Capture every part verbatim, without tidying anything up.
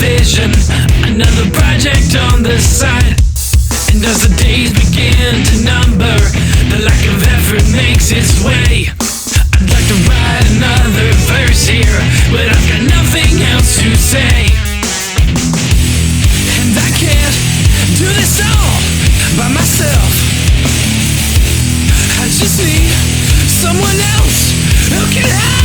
decision, another project on the side. And as the days begin to number, the lack of effort makes its way. I'd like to write another verse here, but I've got nothing else to say. And I can't do this all by myself. I just need someone else who can help.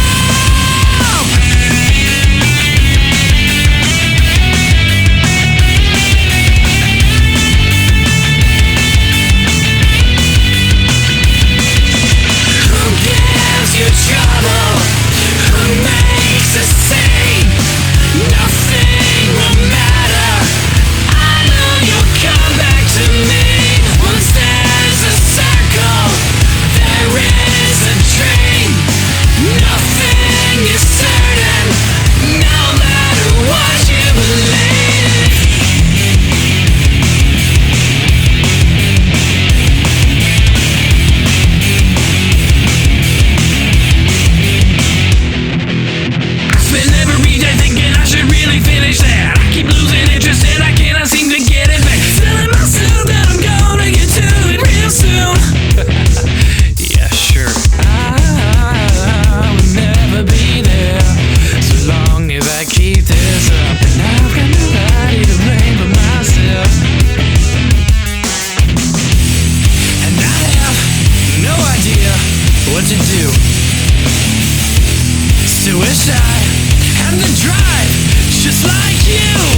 What to do? Still wish I had the drive, just like you.